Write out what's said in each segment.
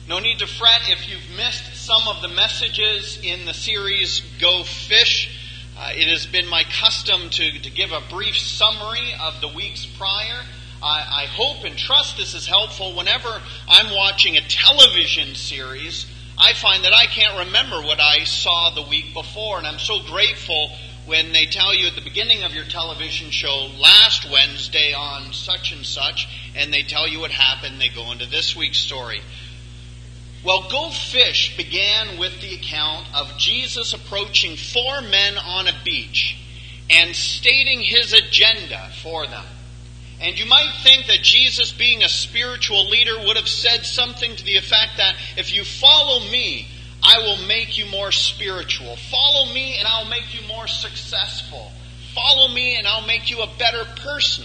No need to fret if you've missed some of the messages in the series Go Fish. It has been my custom to give a brief summary of the weeks prior. I hope and trust this is helpful. Whenever I'm watching a television series, I find that I can't remember what I saw the week before, and I'm so grateful when they tell you at the beginning of your television show, last Wednesday on such and such, and they tell you what happened, they go into this week's story. Well, Go Fish began with the account of Jesus approaching 4 men on a beach and stating his agenda for them. And you might think that Jesus, being a spiritual leader, would have said something to the effect that, if you follow me, I will make you more spiritual. Follow me and I'll make you more successful. Follow me and I'll make you a better person.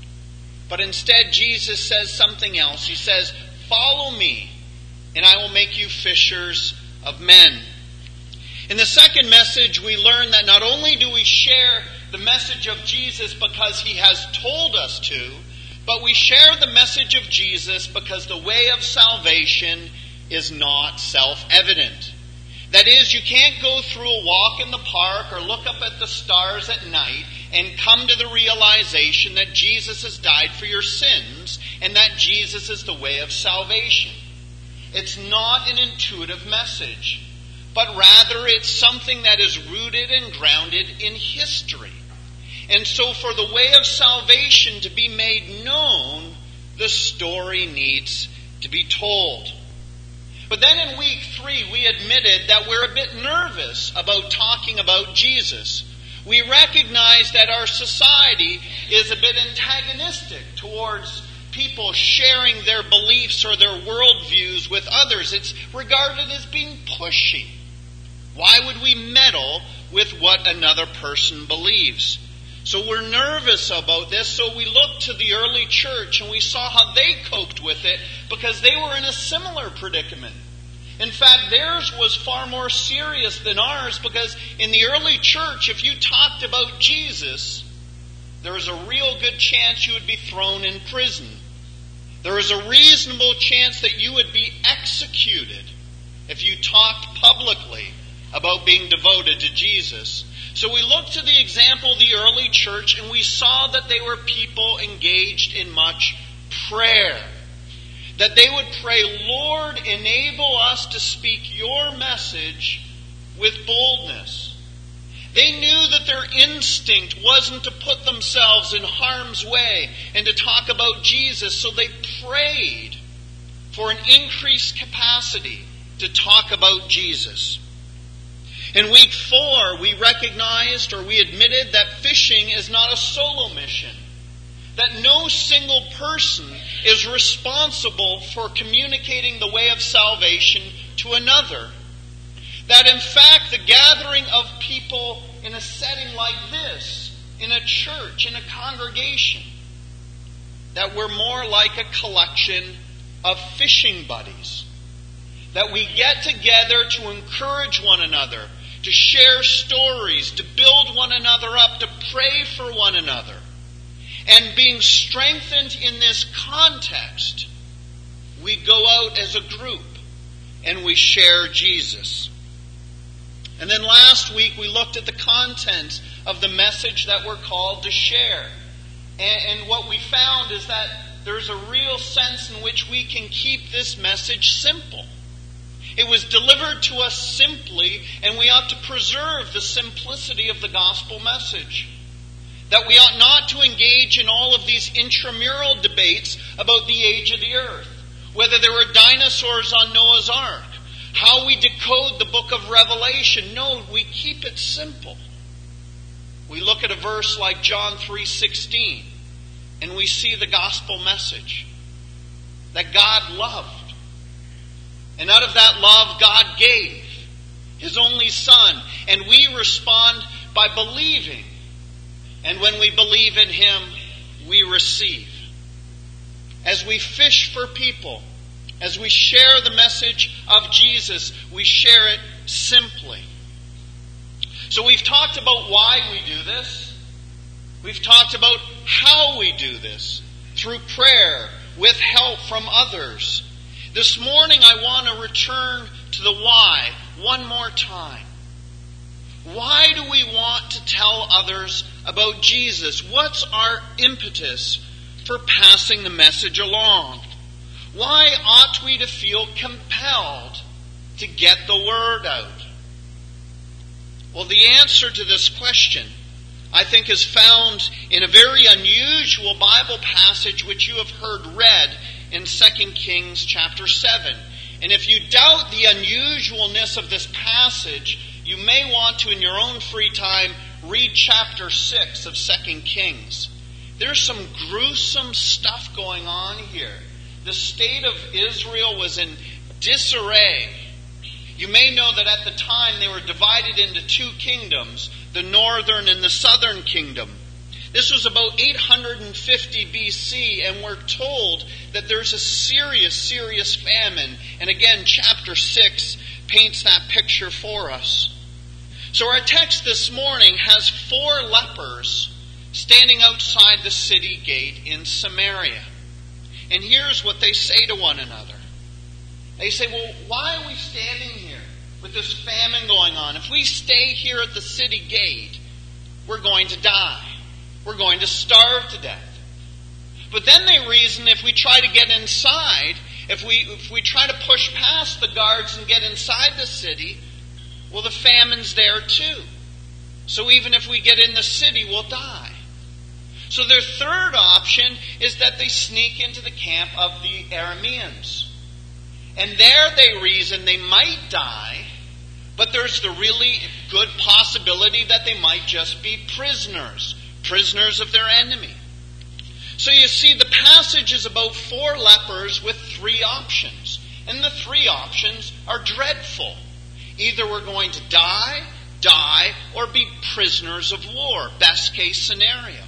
But instead, Jesus says something else. He says, follow me, and I will make you fishers of men. In the second message, we learn that not only do we share the message of Jesus because he has told us to, but we share the message of Jesus because the way of salvation is not self-evident. That is, you can't go through a walk in the park or look up at the stars at night and come to the realization that Jesus has died for your sins and that Jesus is the way of salvation. It's not an intuitive message, but rather it's something that is rooted and grounded in history. And so for the way of salvation to be made known, the story needs to be told. But then in week 3, we admitted that we're a bit nervous about talking about Jesus. We recognize that our society is a bit antagonistic towards people sharing their beliefs or their worldviews with others. It's regarded as being pushy. Why would we meddle with what another person believes? So we're nervous about this, so we looked to the early church and we saw how they coped with it because they were in a similar predicament. In fact, theirs was far more serious than ours because in the early church, if you talked about Jesus, there was a real good chance you would be thrown in prison. There was a reasonable chance that you would be executed if you talked publicly about being devoted to Jesus. So we looked to the example of the early church and we saw that they were people engaged in much prayer. That they would pray, Lord, enable us to speak your message with boldness. They knew that their instinct wasn't to put themselves in harm's way and to talk about Jesus, so they prayed for an increased capacity to talk about Jesus. In week 4, we recognized or we admitted that fishing is not a solo mission, that no single person is responsible for communicating the way of salvation to another. That in fact, the gathering of people in a setting like this, in a church, in a congregation, that we're more like a collection of fishing buddies. That we get together to encourage one another, to share stories, to build one another up, to pray for one another. And being strengthened in this context, we go out as a group and we share Jesus. And then last week we looked at the content of the message that we're called to share. And what we found is that there's a real sense in which we can keep this message simple. It was delivered to us simply, and we ought to preserve the simplicity of the gospel message. That we ought not to engage in all of these intramural debates about the age of the earth, whether there were dinosaurs on Noah's Ark, how we decode the book of Revelation. No, we keep it simple. We look at a verse like John 3:16, and we see the gospel message that God loved. And out of that love, God gave his only Son, and we respond by believing. And when we believe in him, we receive. As we fish for people, as we share the message of Jesus, we share it simply. So we've talked about why we do this. We've talked about how we do this. Through prayer, with help from others. This morning I want to return to the why one more time. Why do we want to tell others about Jesus? What's our impetus for passing the message along? Why ought we to feel compelled to get the word out? Well, the answer to this question, I think, is found in a very unusual Bible passage which you have heard read in 2 Kings chapter 7. And if you doubt the unusualness of this passage, you may want to, in your own free time, read chapter 6 of 2 Kings. There's some gruesome stuff going on here. The state of Israel was in disarray. You may know that at the time they were divided into two kingdoms, the northern and the southern kingdom. This was about 850 BC, and we're told that there's a serious famine. And again, chapter 6 paints that picture for us. So our text this morning has 4 lepers standing outside the city gate in Samaria. And here's what they say to one another. They say, well, why are we standing here with this famine going on? If we stay here at the city gate, we're going to die. We're going to starve to death. But then they reason if we try to get inside, if we try to push past the guards and get inside the city, well, the famine's there too. So even if we get in the city, we'll die. So their third option is that they sneak into the camp of the Arameans. And there they reason they might die, but there's the really good possibility that they might just be prisoners of their enemy. So you see, the passage is about 4 lepers with 3 options. And the 3 options are dreadful. Either we're going to die, or be prisoners of war. Best case scenario.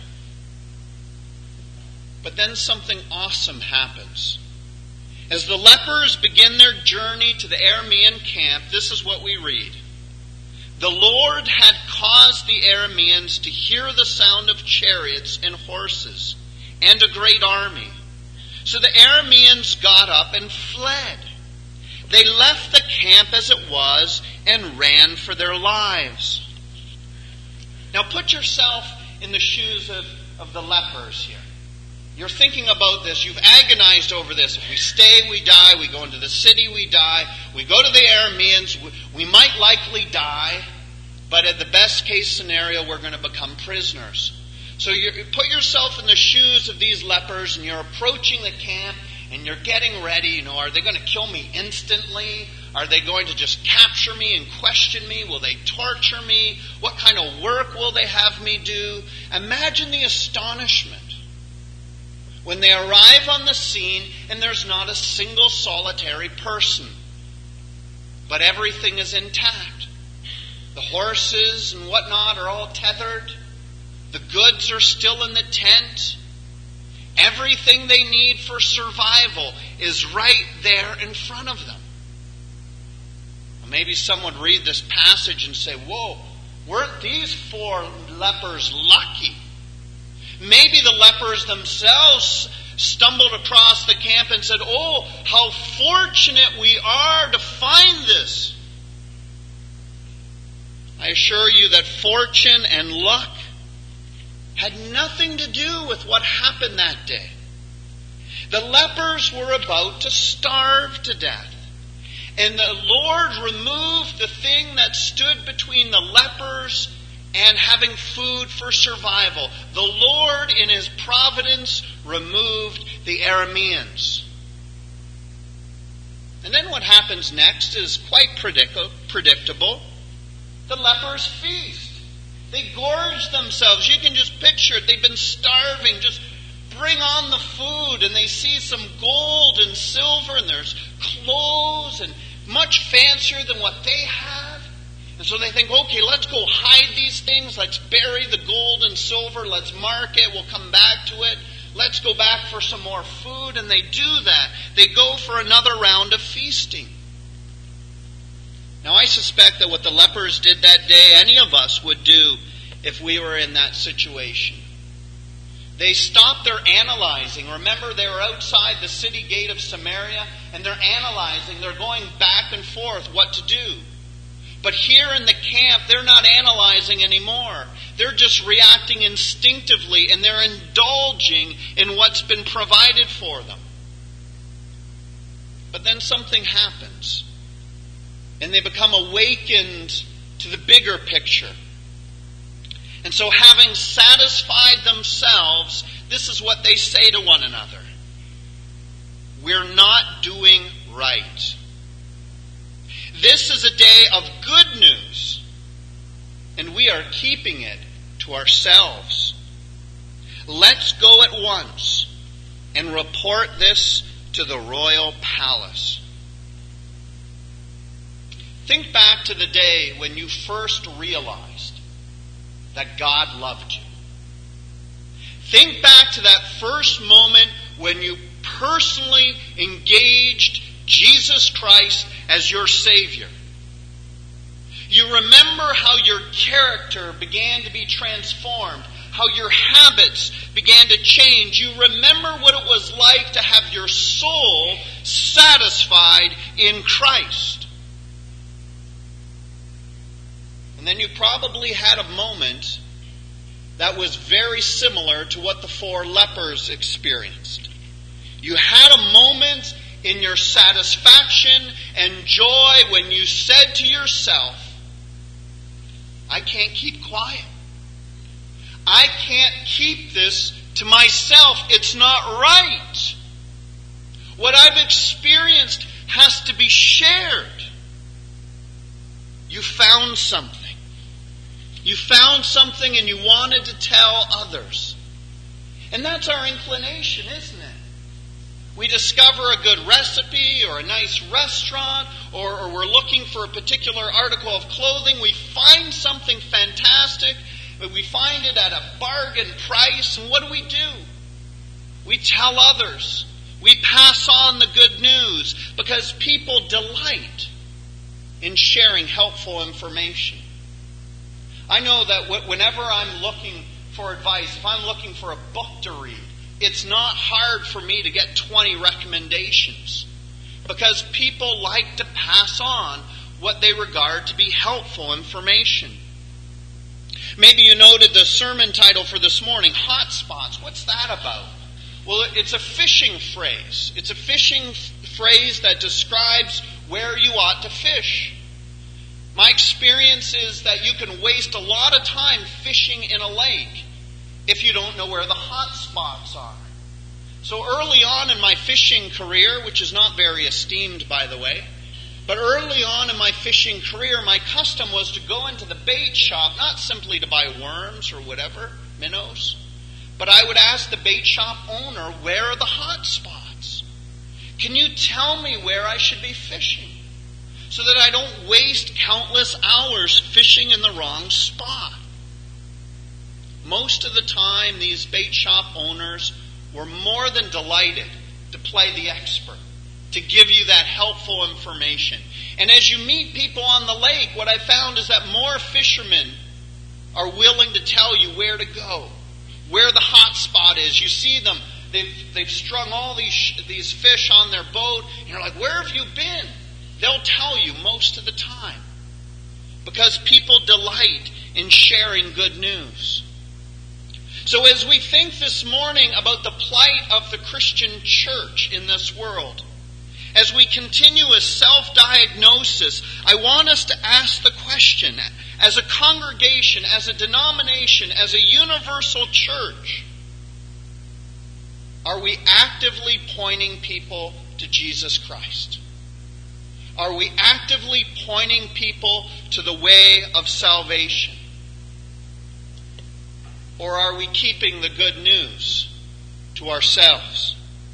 But then something awesome happens. As the lepers begin their journey to the Aramean camp, this is what we read. The Lord had caused the Arameans to hear the sound of chariots and horses, and a great army. So the Arameans got up and fled. They left the camp as it was and ran for their lives. Now put yourself in the shoes of the lepers here. You're thinking about this. You've agonized over this. If we stay, we die. We go into the city, we die. We go to the Arameans, we might likely die. But at the best case scenario, we're going to become prisoners. So you put yourself in the shoes of these lepers, and you're approaching the camp, and you're getting ready. Are they going to kill me instantly? Are they going to just capture me and question me? Will they torture me? What kind of work will they have me do? Imagine the astonishment when they arrive on the scene and there's not a single solitary person, but everything is intact. The horses and whatnot are all tethered. The goods are still in the tent. Everything they need for survival is right there in front of them. Well, maybe someone would read this passage and say, whoa, weren't these 4 lepers lucky? Maybe the lepers themselves stumbled across the camp and said, oh, how fortunate we are to find this. I assure you that fortune and luck had nothing to do with what happened that day. The lepers were about to starve to death. And the Lord removed the thing that stood between the lepers and having food for survival. The Lord, in His providence, removed the Arameans. And then what happens next is quite predictable. The lepers feast. They gorge themselves. You can just picture it. They've been starving. Just bring on the food. And they see some gold and silver, and there's clothes, and much fancier than what they have. And so they think, okay, let's go hide these things. Let's bury the gold and silver. Let's mark it. We'll come back to it. Let's go back for some more food. And they do that. They go for another round of feasting. Now, I suspect that what the lepers did that day, any of us would do if we were in that situation. They stop their analyzing. Remember, they were outside the city gate of Samaria, and they're analyzing. They're going back and forth what to do. But here in the camp, they're not analyzing anymore. They're just reacting instinctively, and they're indulging in what's been provided for them. But then something happens, and they become awakened to the bigger picture. And so, having satisfied themselves, this is what they say to one another: we're not doing right. This is a day of good news, and we are keeping it to ourselves. Let's go at once and report this to the royal palace. Think back to the day when you first realized that God loved you. Think back to that first moment when you personally engaged Jesus Christ as your Savior. You remember how your character began to be transformed, how your habits began to change. You remember what it was like to have your soul satisfied in Christ. And then you probably had a moment that was very similar to what the 4 lepers experienced. You had a moment in your satisfaction and joy when you said to yourself, I can't keep quiet. I can't keep this to myself. It's not right. What I've experienced has to be shared. You found something. You found something and you wanted to tell others. And that's our inclination, isn't it? We discover a good recipe or a nice restaurant, or we're looking for a particular article of clothing. We find something fantastic, but we find it at a bargain price, and what do? We tell others. We pass on the good news because people delight in sharing helpful information. I know that whenever I'm looking for advice, if I'm looking for a book to read, it's not hard for me to get 20 recommendations because people like to pass on what they regard to be helpful information. Maybe you noted the sermon title for this morning, Hot Spots. What's that about? Well, it's a fishing phrase. It's a fishing phrase that describes where you ought to fish. My experience is that you can waste a lot of time fishing in a lake if you don't know where the hot spots are. So early on in my fishing career, which is not very esteemed by the way, but early on in my fishing career, my custom was to go into the bait shop, not simply to buy worms or whatever, minnows, but I would ask the bait shop owner, where are the hot spots? Can you tell me where I should be fishing so that I don't waste countless hours fishing in the wrong spot? Most of the time, these bait shop owners were more than delighted to play the expert, to give you that helpful information. And as you meet people on the lake, what I found is that more fishermen are willing to tell you where to go, where the hot spot is. You see them, they've strung all these fish on their boat, and you're like, where have you been? They'll tell you most of the time because people delight in sharing good news. So as we think this morning about the plight of the Christian church in this world, as we continue a self-diagnosis, I want us to ask the question, as a congregation, as a denomination, as a universal church, are we actively pointing people to Jesus Christ? Are we actively pointing people to the way of salvation? Or are we keeping the good news to ourselves?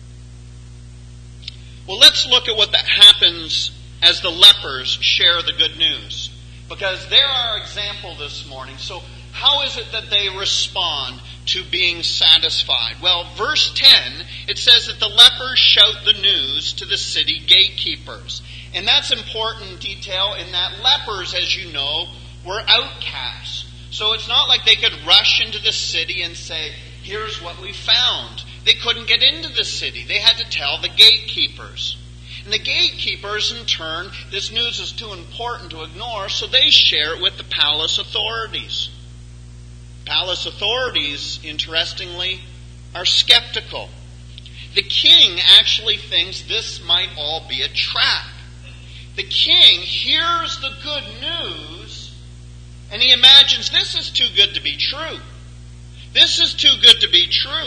Well, let's look at what that happens as the lepers share the good news. Because they're our example this morning. So how is it that they respond to being satisfied? Well, verse 10, it says that the lepers shout the news to the city gatekeepers. And that's important detail in that lepers, as you know, were outcasts. So it's not like they could rush into the city and say, here's what we found. They couldn't get into the city. They had to tell the gatekeepers. And the gatekeepers, in turn, this news is too important to ignore, so they share it with the palace authorities. Palace authorities, interestingly, are skeptical. The king actually thinks this might all be a trap. The king hears the good news, and he imagines this is too good to be true. This is too good to be true.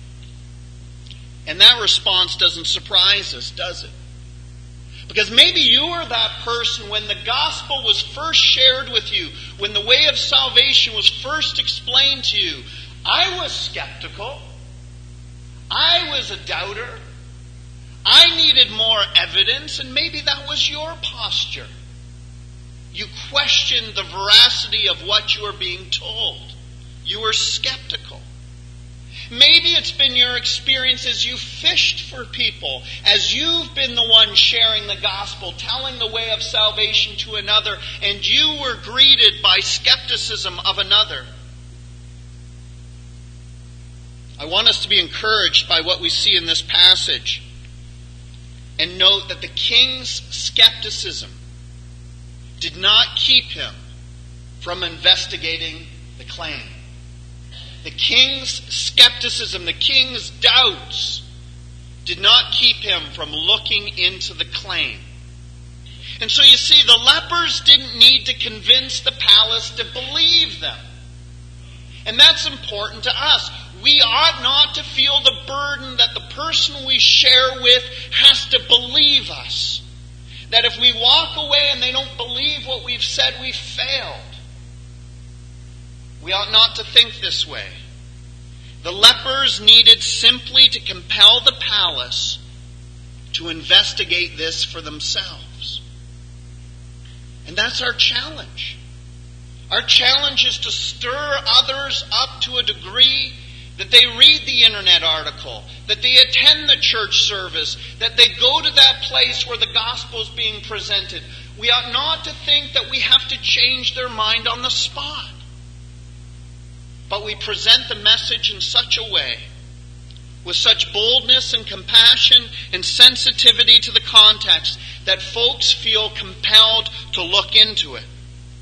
And that response doesn't surprise us, does it? Because maybe you were that person when the gospel was first shared with you, when the way of salvation was first explained to you. I was skeptical. I was a doubter. I needed more evidence, and maybe that was your posture. You questioned the veracity of what you were being told. You were skeptical. Maybe it's been your experience as you fished for people, as you've been the one sharing the gospel, telling the way of salvation to another, and you were greeted by skepticism of another. I want us to be encouraged by what we see in this passage, and note that the king's skepticism did not keep him from investigating the claim. The king's skepticism, the king's doubts, did not keep him from looking into the claim. And so you see, the lepers didn't need to convince the palace to believe them. And that's important to us. We ought not to feel the burden that the person we share with has to believe us. That if we walk away and they don't believe what we've said, we've failed. We ought not to think this way. The lepers needed simply to compel the palace to investigate this for themselves. And that's our challenge. Our challenge is to stir others up to a degree that they read the internet article, that they attend the church service, that they go to that place where the gospel is being presented. We ought not to think that we have to change their mind on the spot. But we present the message in such a way, with such boldness and compassion and sensitivity to the context, that folks feel compelled to look into it.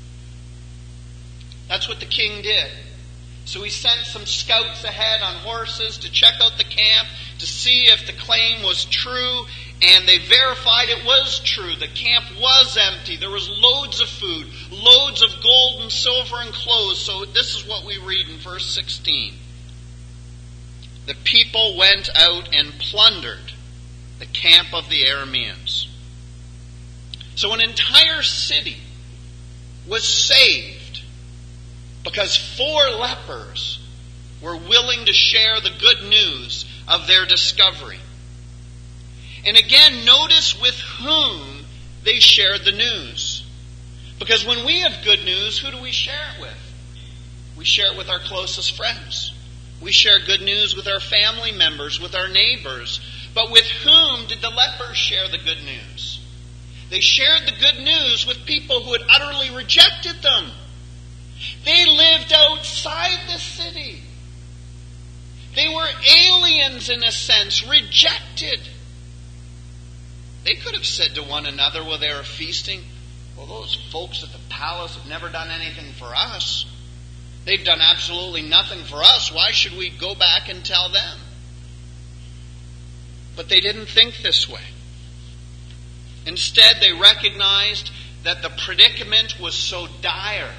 That's what the king did. So he sent some scouts ahead on horses to check out the camp, to see if the claim was true, and they verified it was true. The camp was empty. There was loads of food, loads of gold and silver and clothes. So this is what we read in verse 16. The people went out and plundered the camp of the Arameans. So an entire city was saved because 4 lepers were willing to share the good news of their discovery. And again, notice with whom they shared the news. Because when we have good news, who do we share it with? We share it with our closest friends. We share good news with our family members, with our neighbors. But with whom did the lepers share the good news? They shared the good news with people who had utterly rejected them. They lived outside the city. They were aliens in a sense, rejected. They could have said to one another while they were feasting, well, those folks at the palace have never done anything for us. They've done absolutely nothing for us. Why should we go back and tell them? But they didn't think this way. Instead, they recognized that the predicament was so dire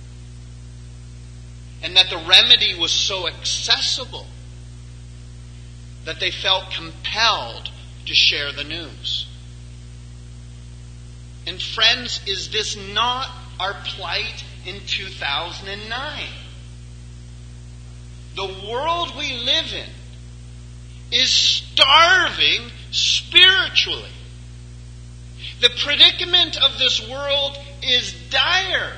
and that the remedy was so accessible that they felt compelled to share the news. And friends, is this not our plight in 2009? The world we live in is starving spiritually. The predicament of this world is dire.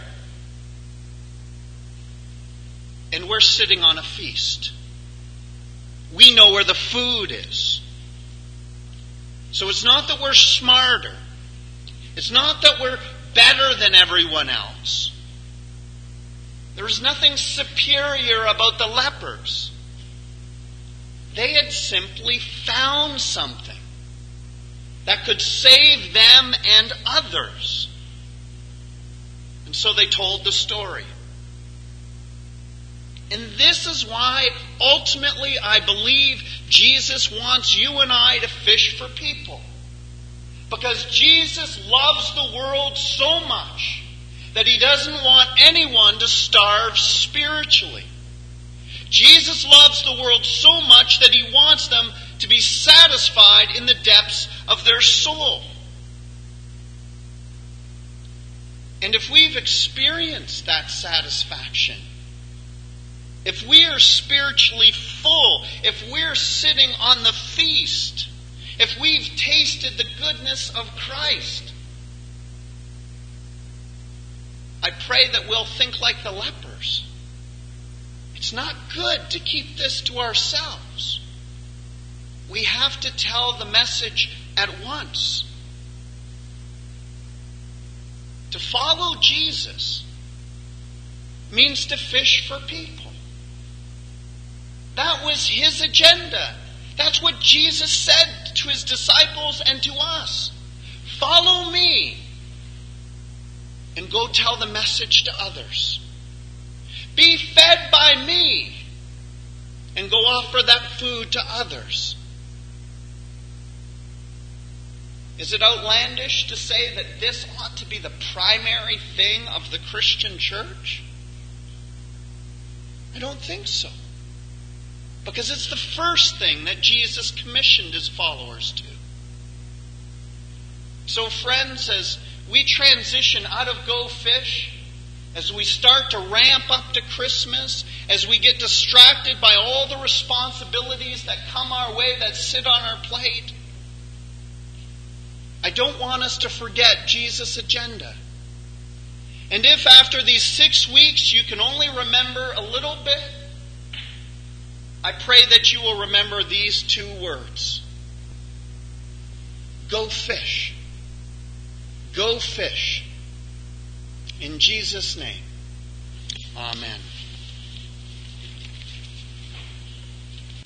And we're sitting on a feast. We know where the food is. So it's not that we're smarter. It's not that we're better than everyone else. There is nothing superior about the lepers. they had simply found something that could save them and others. And so they told the story. And this is why, ultimately, I believe Jesus wants you and I to fish for people. Because Jesus loves the world so much that he doesn't want anyone to starve spiritually. Jesus loves the world so much that he wants them to be satisfied in the depths of their soul. And if we've experienced that satisfaction, if we are spiritually full, if we're sitting on the feast, if we've tasted the goodness of Christ, I pray that we'll think like the lepers. It's not good to keep this to ourselves. We have to tell the message at once. To follow Jesus means to fish for people. That was his agenda. That's what Jesus said to his disciples and to us. Follow me and go tell the message to others. Be fed by me and go offer that food to others. Is it outlandish to say that this ought to be the primary thing of the Christian church? I don't think so. Because it's the first thing that Jesus commissioned his followers to. So friends, as we transition out of Go Fish, as we start to ramp up to Christmas, as we get distracted by all the responsibilities that come our way, that sit on our plate, I don't want us to forget Jesus' agenda. And if after these 6 weeks you can only remember a little bit, I pray that you will remember these 2 words. Go fish. Go fish. In Jesus' name, amen.